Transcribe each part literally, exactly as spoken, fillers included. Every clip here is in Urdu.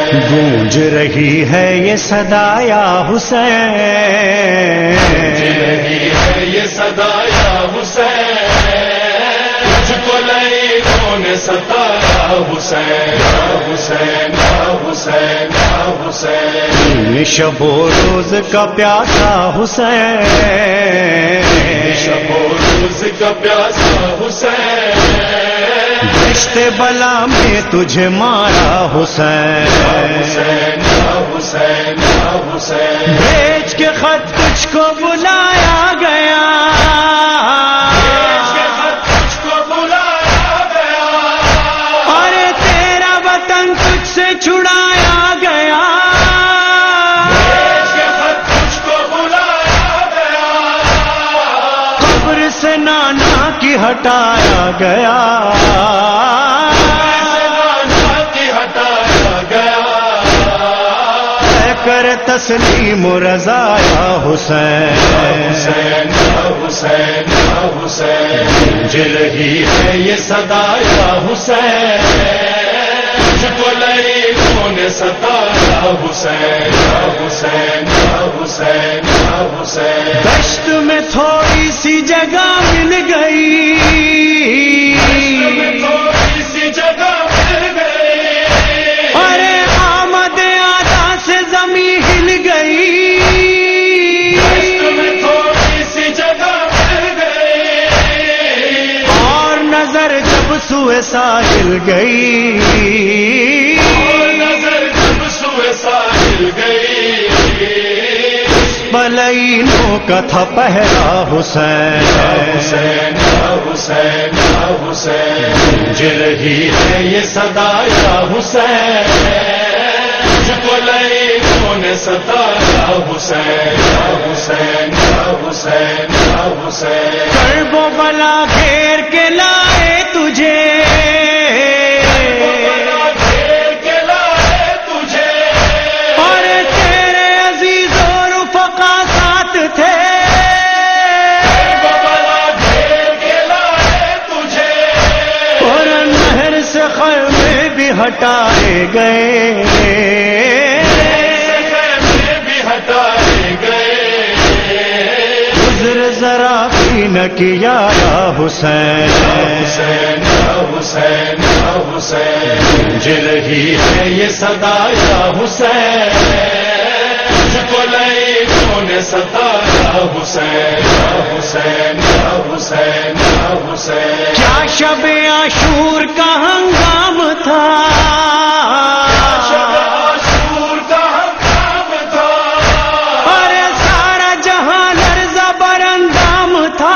گونج رہی ہے یہ صدا یا حسین، گونج رہی ہے یہ صدا یا حسین، تجھ کو لعینوں نے ستایا حسین یا حسین یا حسین یا حسین، شب و روز کا پیاسا حسین، شب و روز کا پیاسا حسین، رشتے بلا میں تجھے مارا حسین، حسین یا حسین یا حسین، بھیج کے خط تجھ کو بلایا گیا، بھیج کے خط تجھ کو بلایا گیا، اور تیرا وطن تجھ سے چھڑایا گیا، بھیج کے خط تجھ کو بلایا گیا، قبر سے نانا کی ہٹایا گیا، کر تسلیم و رضا یا حسین، حسین یا حسین یا حسین، گونج رہی ہے یہ صدا یا حسین، تجھ کو لعینوں نے ستایا حسین یا حسین یا حسین یا حسین، دشت میں تھوڑی سی جگہ مل گئی، تھوڑی سی جگہ مل گئی، ارے آمد آدھا سے زمین ہل گئی، تھوڑی سی جگہ مل گئی، اور نظر جب سوئے ساحل گئی، اور نظر جب سوئے ساحل گئی، بلینوں کا تھا پہرا حسین، حسین یا حسین یا حسین، گونج رہی ہے یہ صدا یا حسین، تجھ کو لعینوں نے ستایا حسین یا حسین یا حسین یا حسین، کرب و بلا گھیر کے لائے تجھے، گھیر کے لائے تجھے، اور تیرے عزیز و رفقا ساتھ تھے، بلا گھیر کے لائے تجھے، اور نہر سے خیمے بھی ہٹائے گئے، خیمے بھی ہٹائے گئے، عذر ذرا بھی نہ کیا یا حسین، حسین یا حسین یا حسین، گونج رہی ہے یہ صدا یا حسین، تجھ کو لعینوں نے ستایا حسین یا حسین یا حسین یا حسین، کیا شب عاشور کا ہنگام تھا، شب عاشور کا ہنگام تھا، اور سارا جہاں لرزہ بر اندام تھا،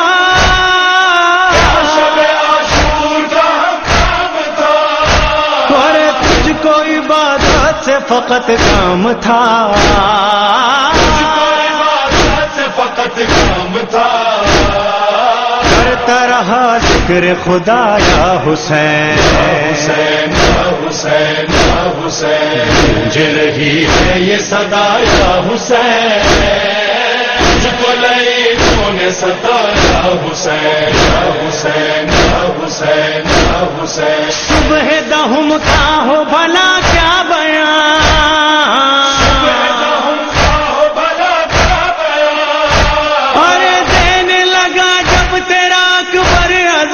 شب عاشور کا ہنگام تھا، اور تجھ کو عبادت سے فقط کام تھا، عبادت سے فقط کام تھا، کرتا رہا ذکر خدا یا حسین، حسین یا حسین یا حسین، گونج رہی ہے یہ صدا یا حسین، تجھ کو لعینوں نے ستایا حسین یا حسین یا حسین یا حسین، صبح دہم کا ہو بھلا کیا بیان، اور دینے لگا جب تیرا اکبر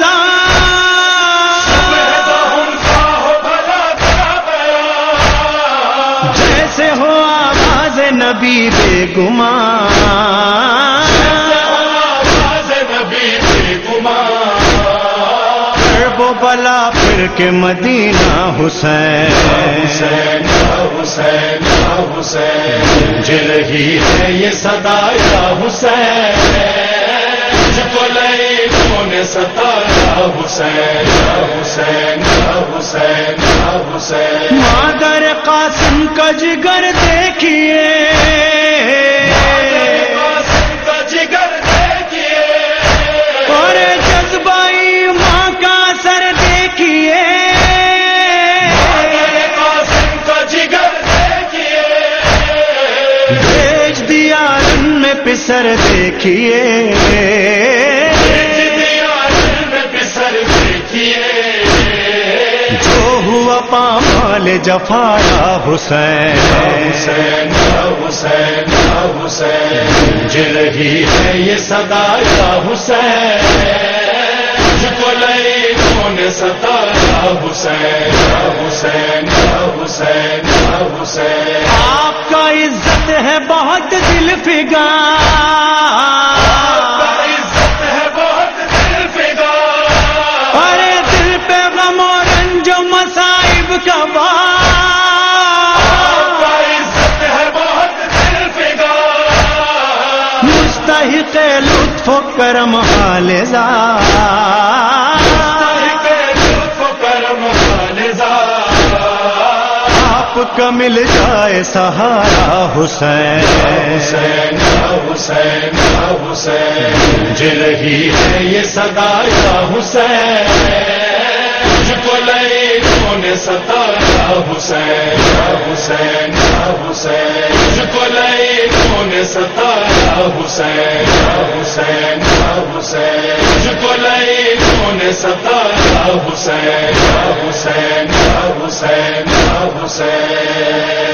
اذان، جیسے ہو آواز نبی بے گمان، نبی بے گمان، کرب و بلا پھر کے مدینہ حسین، حسین یا حسین یا حسین، گونج رہی ہے یہ صدا یا حسین، تجھ کو لعینوں نے ستایا حسین یا حسین یا حسین یا حسین، مادر قاسم کا جگر دیکھیے، قاسم کا جگر دیکھیے، اور جذبائی ماں کا اثر دیکھیے، قاسم کا جگر دیکھیے، بھیج دیا رن میں پسر دیکھیے، میں پسر دیکھیے، جو ہوا پامان حال جفا یا حسین حسین حسین حسین گونج رہی ہے یہ صدا یا حسین مجھ کو لعینوں نے ستایا حسین حسین حسین حسین آپ کا عزت ہے بہت دل فگار آپ کا عزت ہے بہت دل فگار ارے دل پہ غم و رنج و مصائب کا بار آپ کا عزت ہے بہت دل فگار مستحق لطف و کرم حال زار مستحق لطف و کرم حال زار آپ کا مل جائے سہارا حسین حسین حسین حسین گونج رہی ہے یہ صدا یا حسین مجھ کو لعینوں نے ستایا حسین حسین حسین مجھ کو لعینوں نے ستایا حسین حسین حسین مجھ کو لعینوں نے ستایا حسین حسین حسین حسین